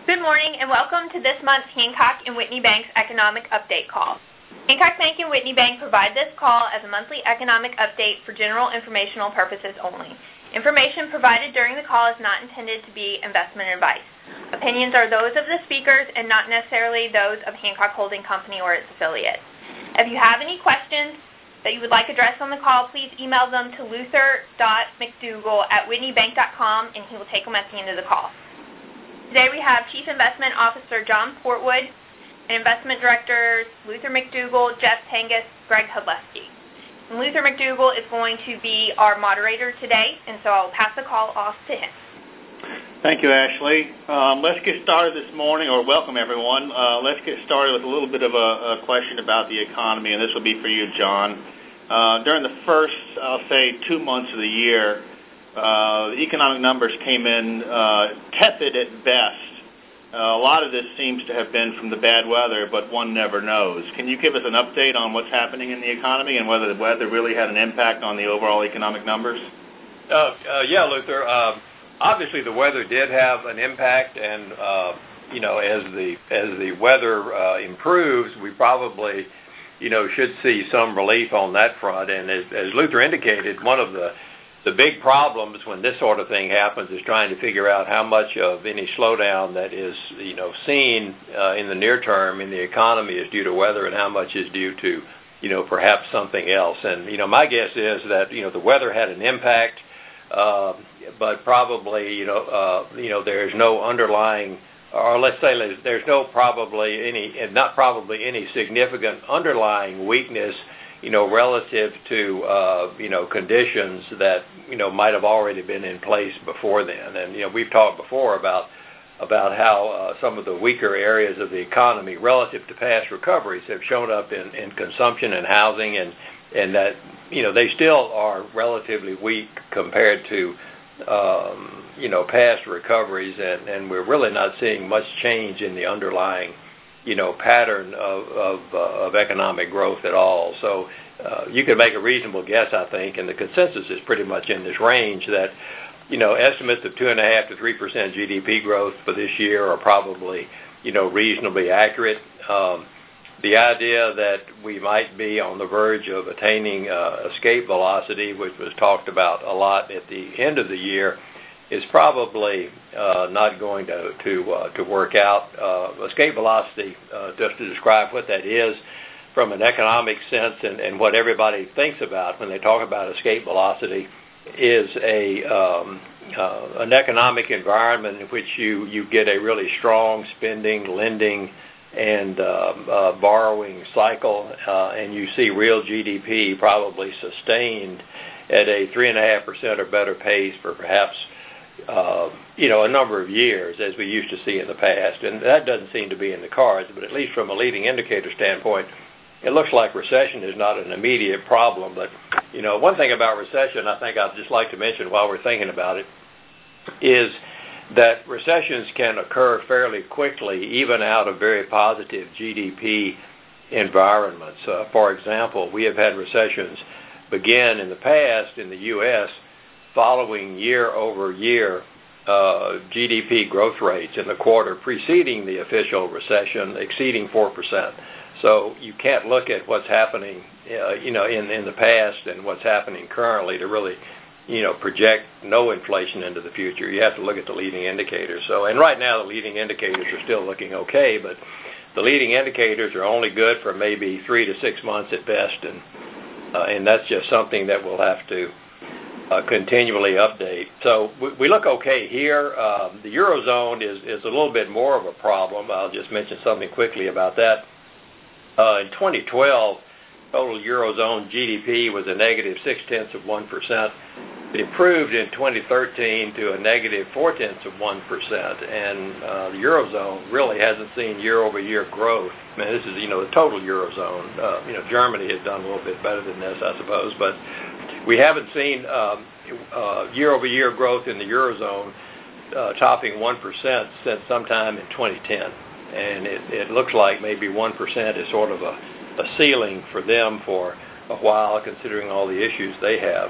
Good morning and welcome to this month's Hancock and Whitney Bank's Economic Update Call. Hancock Bank and Whitney Bank provide this call as a monthly economic update for general informational purposes only. Information provided during the call is not intended to be investment advice. Opinions are those of the speakers and not necessarily those of Hancock Holding Company or its affiliates. If you have any questions that you would like addressed on the call, please email them to luther.mcdougall@whitneybank.com and he will take them at the end of the call. Today we have Chief Investment Officer John Portwood and Investment Directors Luther McDougall, Jeff Tangus, Greg Hudleski. And Luther McDougall is going to be our moderator today, and so I'll pass the call off to him. Thank you, Ashley. Let's get started this morning, or welcome everyone. Let's get started with a little bit of a question about the economy, and this will be for you, John. During the first, I'll say, 2 months of the year, the economic numbers came in tepid at best. A lot of this seems to have been from the bad weather, but one never knows. Can you give us an update on what's happening in the economy and whether the weather really had an impact on the overall economic numbers? Yeah, Luther. Obviously, the weather did have an impact, and as the weather improves, we probably should see some relief on that front. And as Luther indicated, one of the big problems when this sort of thing happens is trying to figure out how much of any slowdown that is, seen in the near term in the economy is due to weather and how much is due to, perhaps something else. And, my guess is that, the weather had an impact, but probably, there's no underlying, or let's say there's not probably any significant underlying weakness relative to, conditions that, might have already been in place before then. And, we've talked before about how some of the weaker areas of the economy relative to past recoveries have shown up in consumption and housing, and that, they still are relatively weak compared to, past recoveries, and we're really not seeing much change in the underlying pattern of economic growth at all. So you could make a reasonable guess, I think, and the consensus is pretty much in this range that, estimates of 2.5% to 3% GDP growth for this year are probably, reasonably accurate. The idea that we might be on the verge of attaining escape velocity, which was talked about a lot at the end of the year, is probably not going to work out. Escape velocity, just to describe what that is from an economic sense and what everybody thinks about when they talk about escape velocity, is an economic environment in which you get a really strong spending, lending, and borrowing cycle, and you see real GDP probably sustained at a 3.5% or better pace for perhaps a number of years, as we used to see in the past. And that doesn't seem to be in the cards, but at least from a leading indicator standpoint, it looks like recession is not an immediate problem. But, one thing about recession I think I'd just like to mention while we're thinking about it is that recessions can occur fairly quickly, even out of very positive GDP environments. For example, we have had recessions begin in the past in the U.S. following year-over-year GDP growth rates in the quarter preceding the official recession exceeding 4%. So you can't look at what's happening, in the past and what's happening currently to really, project no inflation into the future. You have to look at the leading indicators. So, and right now the leading indicators are still looking okay, but the leading indicators are only good for maybe 3 to 6 months at best, and that's just something that we'll have to continually update. So we look okay here. The Eurozone is a little bit more of a problem. I'll just mention something quickly about that. In 2012, total Eurozone GDP was a negative 0.6%. It improved in 2013 to a negative 0.4%, and the Eurozone really hasn't seen year-over-year growth. I mean, this is, the total Eurozone. Germany has done a little bit better than this, I suppose, but we haven't seen year-over-year growth in the Eurozone topping 1% since sometime in 2010. And it looks like maybe 1% is sort of a ceiling for them for a while, considering all the issues they have.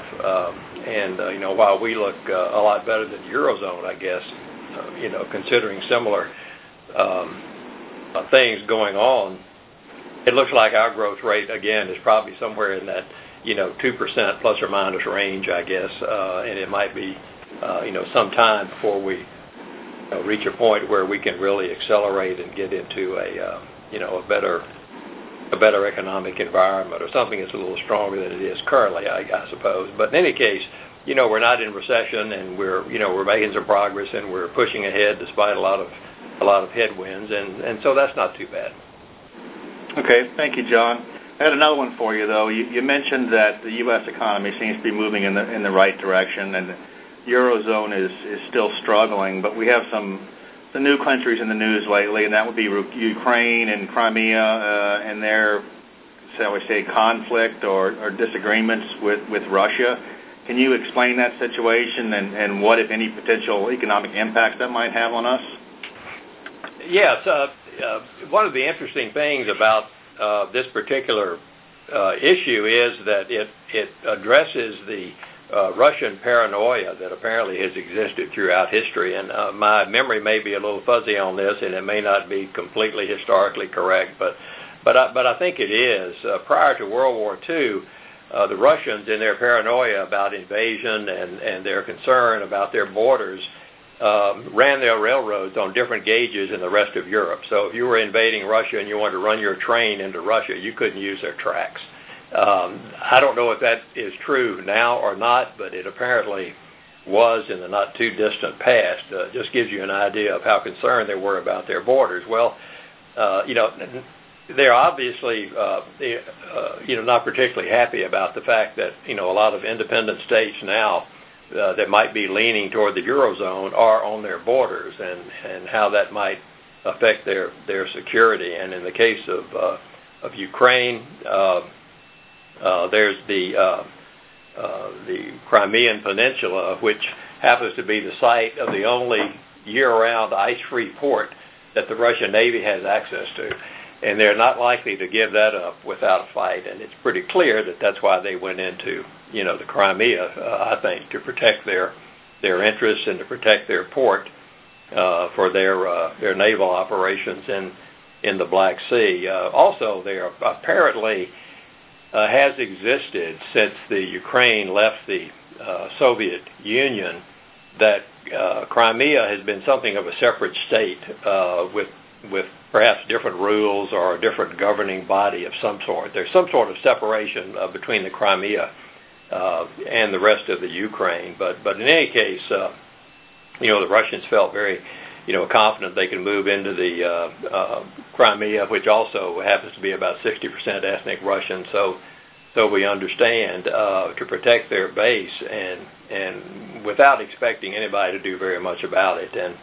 While we look a lot better than the Eurozone, I guess, considering similar things going on, it looks like our growth rate, again, is probably somewhere in that, 2% plus or minus range, I guess, and it might be, some time before we reach a point where we can really accelerate and get into a better economic environment, or something that's a little stronger than it is currently, I suppose. But in any case, we're not in recession, and we're making some progress, and we're pushing ahead despite a lot of headwinds, and so that's not too bad. Okay, thank you, John. I had another one for you, though. You mentioned that the U.S. economy seems to be moving in the right direction, and the Eurozone is still struggling, but we have some new countries in the news lately, and that would be Ukraine and Crimea and their, shall we say, conflict or disagreements with Russia. Can you explain that situation and what, if any, potential economic impacts that might have on us? Yes. One of the interesting things about this particular issue is that it addresses the Russian paranoia that apparently has existed throughout history. And my memory may be a little fuzzy on this, and it may not be completely historically correct, but I think it is. Prior to World War II, the Russians, in their paranoia about invasion and their concern about their borders, ran their railroads on different gauges in the rest of Europe. So if you were invading Russia and you wanted to run your train into Russia, you couldn't use their tracks. I don't know if that is true now or not, but it apparently was in the not too distant past. Just gives you an idea of how concerned they were about their borders. Well, they're obviously, not particularly happy about the fact that, a lot of independent states now that might be leaning toward the Eurozone are on their borders, and how that might affect their security. And in the case of Ukraine, there's the Crimean Peninsula, which happens to be the site of the only year-round ice-free port that the Russian Navy has access to. And they're not likely to give that up without a fight. And it's pretty clear that that's why they went into, the Crimea, I think, to protect their interests and to protect their port for their naval operations in the Black Sea. Also, there apparently has existed since the Ukraine left the Soviet Union that Crimea has been something of a separate state with perhaps different rules or a different governing body of some sort. There's some sort of separation between the Crimea and the rest of the Ukraine. But in any case, the Russians felt very, confident they could move into the Crimea, which also happens to be about 60% ethnic Russian. So we understand to protect their base and without expecting anybody to do very much about it. And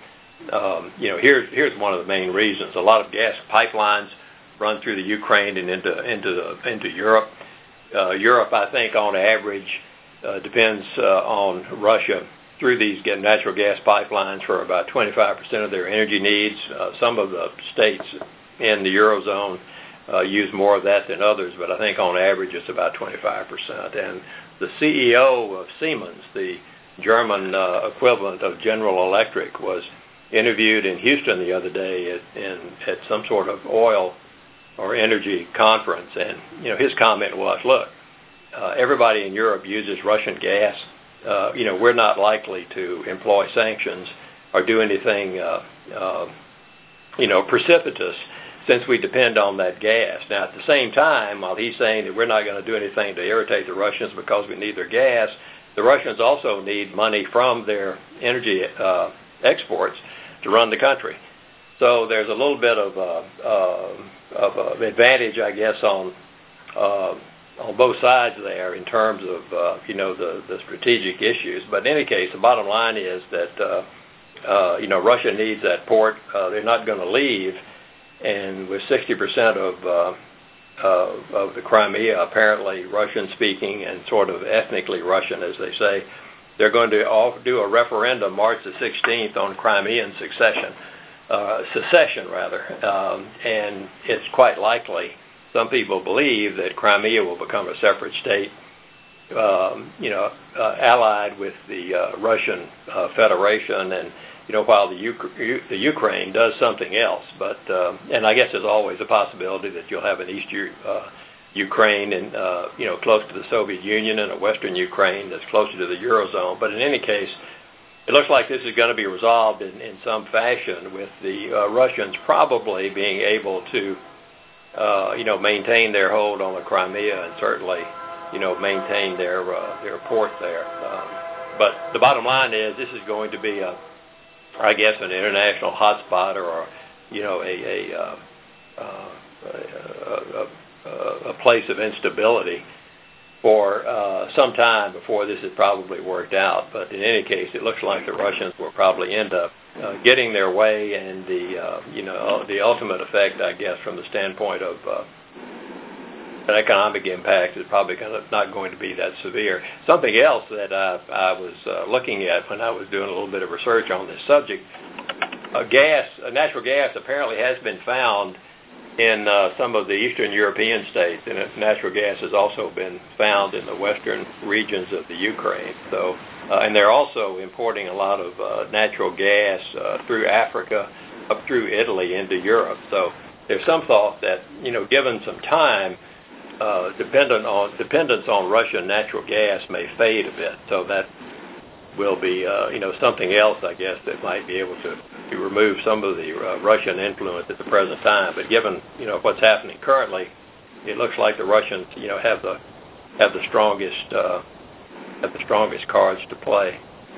here's one of the main reasons. A lot of gas pipelines run through the Ukraine and into Europe. Europe, I think, on average, depends on Russia through these natural gas pipelines for about 25% of their energy needs. Some of the states in the Eurozone use more of that than others, but I think on average it's about 25%. And the CEO of Siemens, the German equivalent of General Electric, was interviewed in Houston the other day at some sort of oil or energy conference, and his comment was, look, everybody in Europe uses Russian gas. We're not likely to employ sanctions or do anything precipitous since we depend on that gas. Now, at the same time, while he's saying that we're not going to do anything to irritate the Russians because we need their gas, the Russians also need money from their energy exports to run the country. So there's a little bit of advantage, I guess, on both sides there in terms of the strategic issues. But in any case, the bottom line is that Russia needs that port. They're not going to leave, and with 60% of the Crimea apparently Russian-speaking and sort of ethnically Russian, as they say, they're going to do a referendum March the 16th on Crimean secession, and it's quite likely, some people believe, that Crimea will become a separate state, allied with the Russian Federation, and while the Ukraine does something else. But and I guess there's always a possibility that you'll have an Eastern Ukraine and close to the Soviet Union and a Western Ukraine that's closer to the Eurozone. But in any case, it looks like this is going to be resolved in some fashion, with the Russians probably being able to maintain their hold on the Crimea and certainly maintain their port there. But the bottom line is this is going to be I guess an international hotspot, or a place of instability for some time before this is probably worked out. But in any case, it looks like the Russians will probably end up getting their way, and the ultimate effect, I guess, from the standpoint of an economic impact is probably not going to be that severe. Something else that I was looking at when I was doing a little bit of research on this subject, natural gas apparently has been found in some of the Eastern European states, and natural gas has also been found in the western regions of the Ukraine. So, and they're also importing a lot of natural gas through Africa up through Italy into Europe. So there's some thought that, given some time, dependence on Russian natural gas may fade a bit. So that will be, something else, I guess, that might be able to remove some of the Russian influence at the present time. But given, what's happening currently, it looks like the Russians, have the strongest cards to play.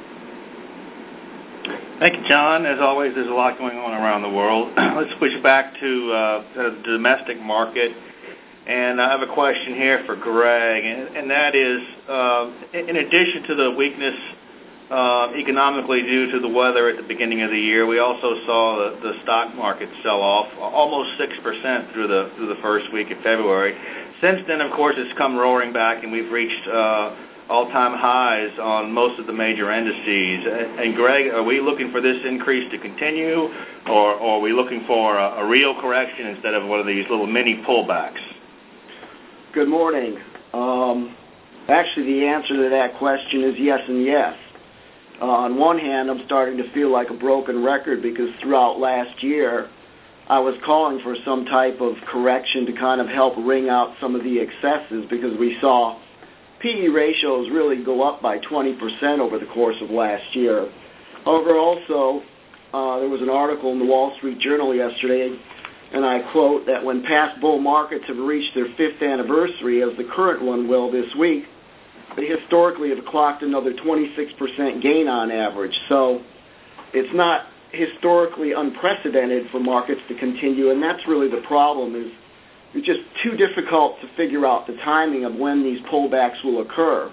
Thank you, John. As always, there's a lot going on around the world. Let's switch back to the domestic market. And I have a question here for Greg, and that is, in addition to the weakness economically due to the weather at the beginning of the year, we also saw the stock market sell off almost 6% through the first week of February. Since then, of course, it's come roaring back, and we've reached all-time highs on most of the major indices. And Greg, are we looking for this increase to continue, or are we looking for a real correction instead of one of these little mini pullbacks? Good morning. Actually, the answer to that question is yes and yes. On one hand, I'm starting to feel like a broken record because throughout last year, I was calling for some type of correction to kind of help wring out some of the excesses, because we saw PE ratios really go up by 20% over the course of last year. However, also, there was an article in the Wall Street Journal yesterday, and I quote, that when past bull markets have reached their 5th anniversary, as the current one will this week, they historically have clocked another 26% gain on average. So it's not historically unprecedented for markets to continue, and that's really the problem, is it's just too difficult to figure out the timing of when these pullbacks will occur.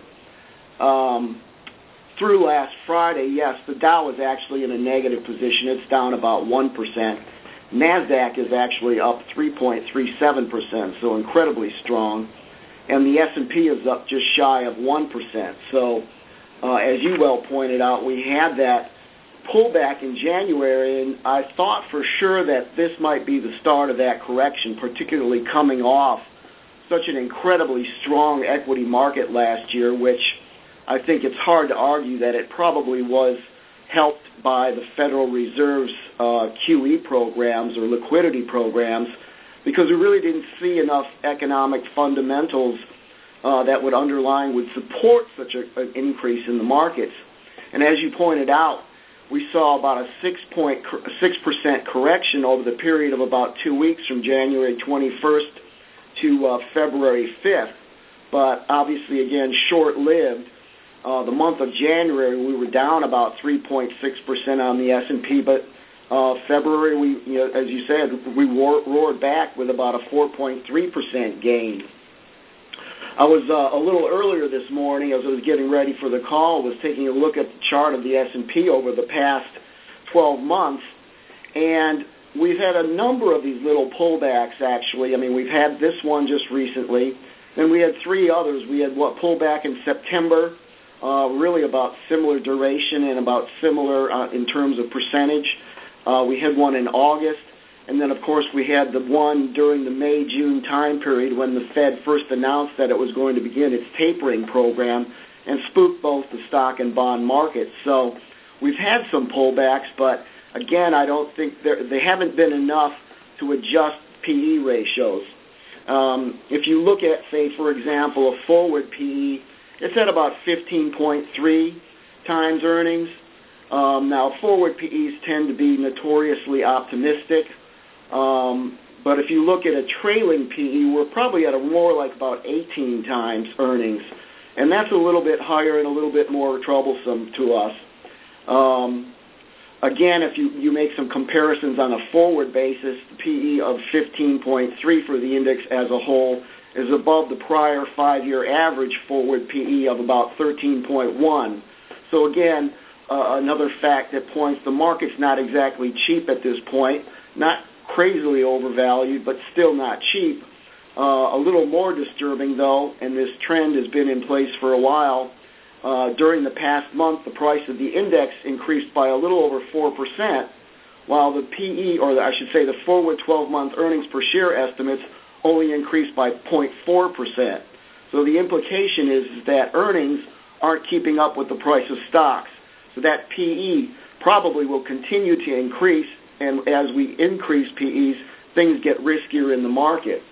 Through last Friday, yes, the Dow is actually in a negative position. It's down about 1%. NASDAQ is actually up 3.37%, so incredibly strong. And the S&P is up just shy of 1%. So, as you well pointed out, we had that pullback in January, and I thought for sure that this might be the start of that correction, particularly coming off such an incredibly strong equity market last year, which I think it's hard to argue that it probably was helped by the Federal Reserve's QE programs or liquidity programs, because we really didn't see enough economic fundamentals that would support such an increase in the markets. And as you pointed out, we saw about a 6% correction over the period of about 2 weeks from January 21st to February 5th, but obviously, again, short-lived. The month of January, we were down about 3.6% on the S&P, but February, as you said, we roared back with about a 4.3% gain. I was a little earlier this morning, as I was getting ready for the call, was taking a look at the chart of the S&P over the past 12 months, and we've had a number of these little pullbacks, actually. I mean, we've had this one just recently, then we had 3 others. We had pullback in September, really about similar duration and about similar in terms of percentage. We had one in August, and then, of course, we had the one during the May-June time period when the Fed first announced that it was going to begin its tapering program and spooked both the stock and bond markets. So we've had some pullbacks, but again, I don't think they haven't been enough to adjust PE ratios. If you look at, say, for example, a forward PE, it's at about 15.3 times earnings. Now, forward PEs tend to be notoriously optimistic, but if you look at a trailing PE, we're probably at a more like about 18 times earnings, and that's a little bit higher and a little bit more troublesome to us. Again, if you make some comparisons on a forward basis, the PE of 15.3 for the index as a whole is above the prior 5-year average forward PE of about 13.1. So again, another fact that points the market's not exactly cheap at this point, not crazily overvalued, but still not cheap. A little more disturbing, though, and this trend has been in place for a while, during the past month, the price of the index increased by a little over 4%, while the PE, or I should say the forward 12-month earnings per share estimates only increased by 0.4%. So the implication is that earnings aren't keeping up with the price of stocks. So that PE probably will continue to increase, and as we increase PEs, things get riskier in the market.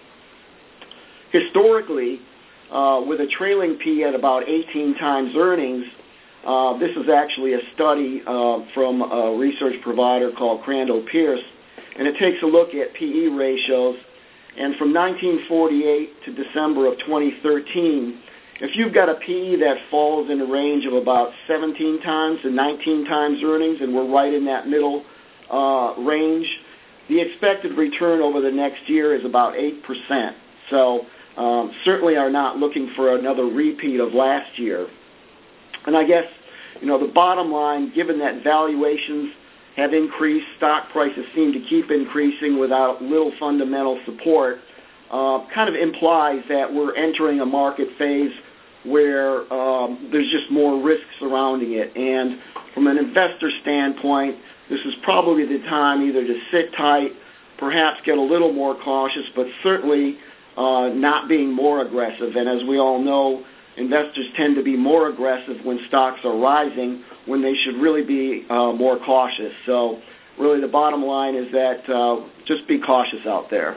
Historically, with a trailing PE at about 18 times earnings, this is actually a study from a research provider called Crandall Pierce, and it takes a look at PE ratios. And from 1948 to December of 2013, if you've got a PE that falls in a range of about 17 times to 19 times earnings, and we're right in that middle range, the expected return over the next year is about 8%. So certainly are not looking for another repeat of last year. And I guess, the bottom line, given that valuations have increased, stock prices seem to keep increasing without little fundamental support, kind of implies that we're entering a market phase where there's just more risk surrounding it. And from an investor standpoint, this is probably the time either to sit tight, perhaps get a little more cautious, but certainly not being more aggressive. And as we all know, investors tend to be more aggressive when stocks are rising, when they should really be more cautious. So really the bottom line is that just be cautious out there.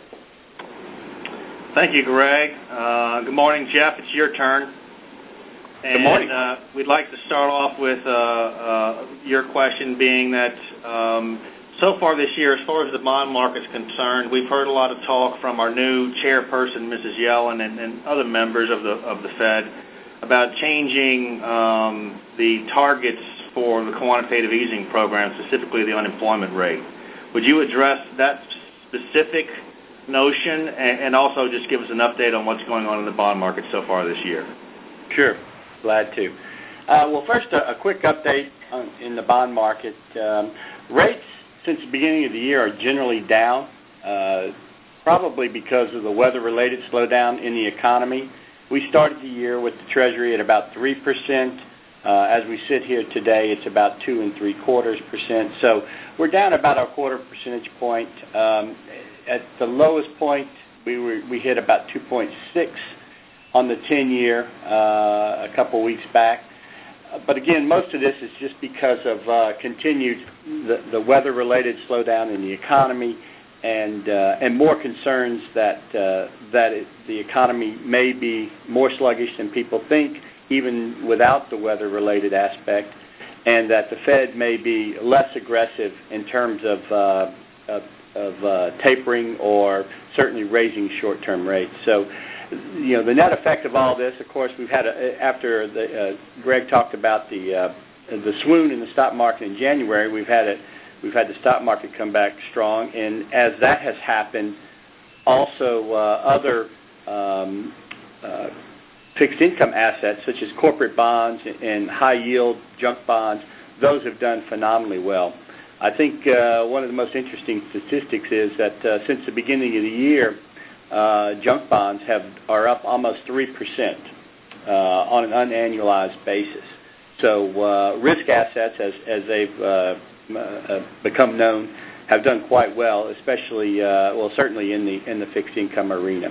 Thank you, Greg. Good morning, Jeff. It's your turn. And, good morning. We'd like to start off with your question being that so far this year, as far as the bond market is concerned, we've heard a lot of talk from our new chairperson, Mrs. Yellen, and other members of the Fed about changing the targets for the quantitative easing program, specifically the unemployment rate. Would you address that specific notion and also just give us an update on what's going on in the bond market so far this year? Sure, glad to. Well, first, a quick update in the bond market. Rates since the beginning of the year are generally down, probably because of the weather-related slowdown in the economy. We started the year with the Treasury at about 3%. As we sit here today, it's about 2 3/4%. So we're down about a 1/4 percentage point. At the lowest point, we hit about 2.6 on the 10-year a couple weeks back. But again, most of this is just because of continued the weather-related slowdown in the economy and more concerns that the economy may be more sluggish than people think, even without the weather-related aspect, and that the Fed may be less aggressive in terms of tapering or certainly raising short-term rates. So, the net effect of all this, of course, we've had after Greg talked about the swoon in the stock market in January. We've had the stock market come back strong, and as that has happened, also other fixed income assets such as corporate bonds and high-yield junk bonds, those have done phenomenally well. I think one of the most interesting statistics is that since the beginning of the year, junk bonds are up almost 3% on an unannualized basis. So risk assets, as they've become known, have done quite well, especially certainly in the fixed income arena.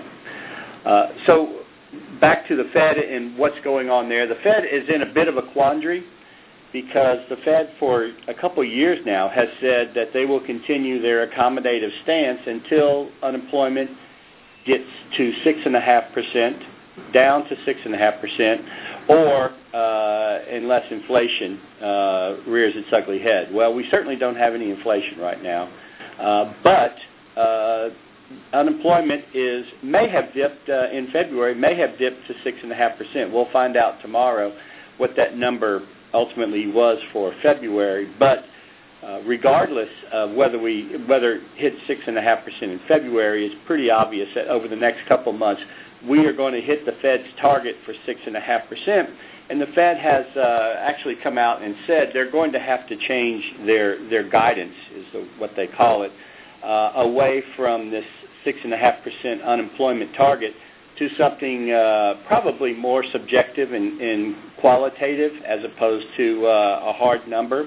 So back to the Fed and what's going on there. The Fed is in a bit of a quandary. because the Fed for a couple of years now has said that they will continue their accommodative stance until unemployment gets to 6.5%, down to 6.5%, or unless inflation rears its ugly head. Well, we certainly don't have any inflation right now, but unemployment may have dipped in February, may have dipped to 6.5%. We'll find out tomorrow what that number ultimately was for February, but regardless of whether it hits 6.5% in February, it's pretty obvious that over the next couple of months we are going to hit the Fed's target for 6.5%, and the Fed has actually come out and said they're going to have to change their guidance, is what they call it, away from this 6.5% unemployment target to something probably more subjective and qualitative as opposed to a hard number.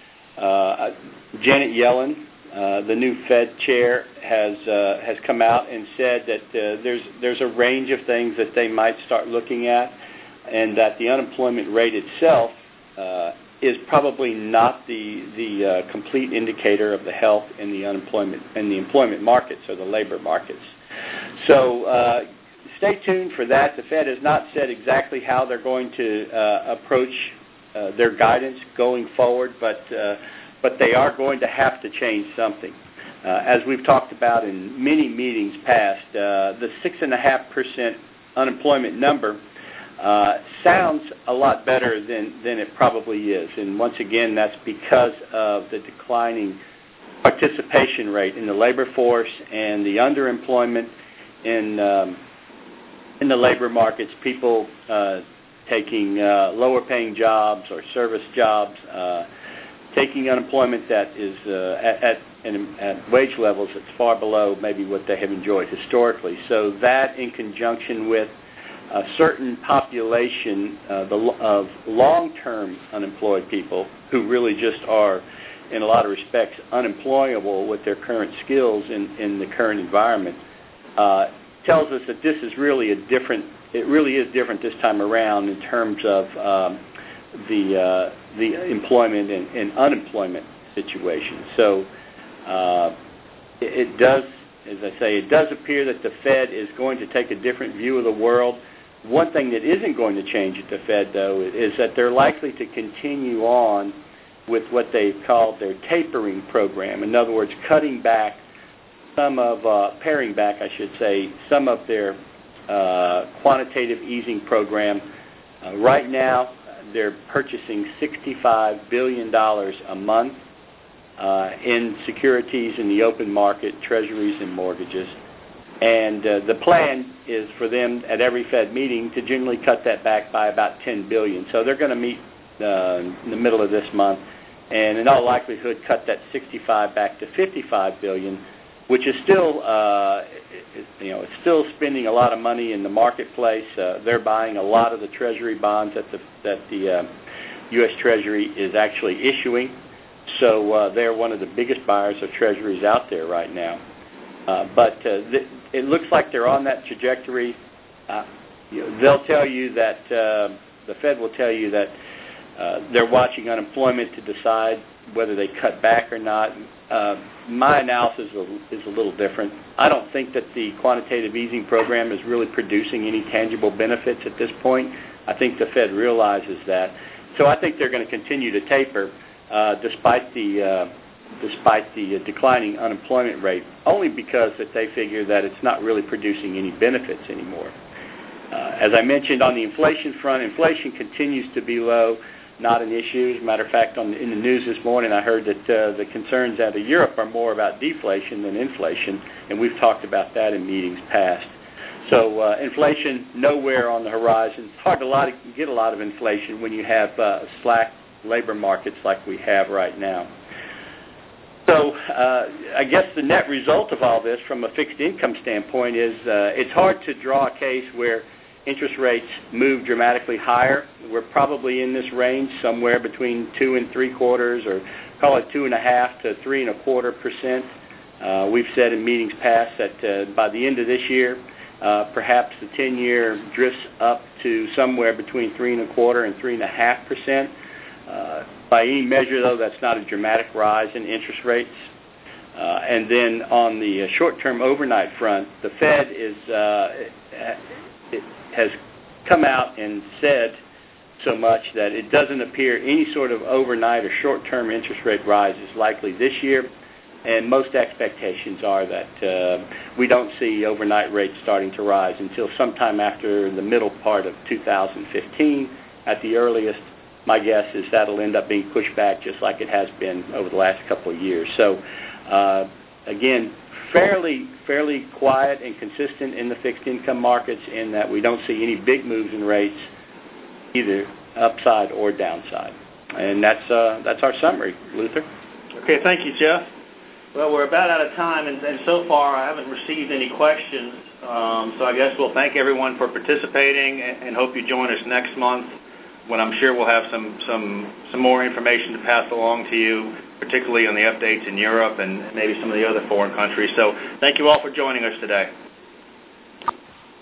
Janet Yellen, the new Fed chair, has come out and said that there's a range of things that they might start looking at, and that the unemployment rate itself is probably not the complete indicator of the health in the employment markets or the labor markets. So stay tuned for that. The Fed has not said exactly how they're going to approach their guidance going forward, but they are going to have to change something. As we've talked about in many meetings past, the 6.5% unemployment number sounds a lot better than it probably is. And once again, that's because of the declining participation rate in the labor force and the underemployment in the labor markets, people taking lower paying jobs or service jobs, taking unemployment that is at wage levels that's far below maybe what they have enjoyed historically. So that, in conjunction with a certain population of long-term unemployed people who really just are, in a lot of respects, unemployable with their current skills in the current environment, tells us that this is really different this time around in terms of the employment and unemployment situation. So it does, as I say, it does appear that the Fed is going to take a different view of the world. One thing that isn't going to change at the Fed, though, is that they're likely to continue on with what they've called their tapering program. In other words, paring back, some of their quantitative easing program. Right now, they're purchasing $65 billion a month in securities in the open market, treasuries and mortgages. And the plan is for them at every Fed meeting to generally cut that back by about $10 billion. So they're going to meet in the middle of this month and in all likelihood cut that 65 back to $55 billion, which is still, it's still spending a lot of money in the marketplace. They're buying a lot of the Treasury bonds that the U.S. Treasury is actually issuing. So they're one of the biggest buyers of Treasuries out there right now. But it looks like they're on that trajectory. They'll tell you that the Fed will tell you that they're watching unemployment to decide whether they cut back or not. My analysis is a little different. I don't think that the quantitative easing program is really producing any tangible benefits at this point. I think the Fed realizes that. So I think they're going to continue to taper despite the declining unemployment rate, only because that they figure that it's not really producing any benefits anymore. As I mentioned, on the inflation front, inflation continues to be low, not an issue. As a matter of fact, in the news this morning, I heard that the concerns out of Europe are more about deflation than inflation, and we've talked about that in meetings past. So inflation nowhere on the horizon. It's hard to get a lot of inflation when you have slack labor markets like we have right now. So I guess the net result of all this from a fixed income standpoint is it's hard to draw a case where interest rates move dramatically higher. We're probably in this range somewhere between 2 3/4 or call it 2.5 to 3.25%. We've said in meetings past that by the end of this year, perhaps the 10-year drifts up to somewhere between 3.25% and 3.5%. By any measure, though, that's not a dramatic rise in interest rates. And then on the short-term overnight front, the Fed has come out and said so much that it doesn't appear any sort of overnight or short-term interest rate rise is likely this year. And most expectations are that we don't see overnight rates starting to rise until sometime after the middle part of 2015 at the earliest. My guess is that'll end up being pushed back just like it has been over the last couple of years. So, again, fairly quiet and consistent in the fixed income markets in that we don't see any big moves in rates either upside or downside. And that's our summary, Luther. Okay, thank you, Jeff. Well, we're about out of time, and so far I haven't received any questions. So I guess we'll thank everyone for participating and hope you join us next month when I'm sure we'll have some more information to pass along to you, particularly on the updates in Europe and maybe some of the other foreign countries. So thank you all for joining us today.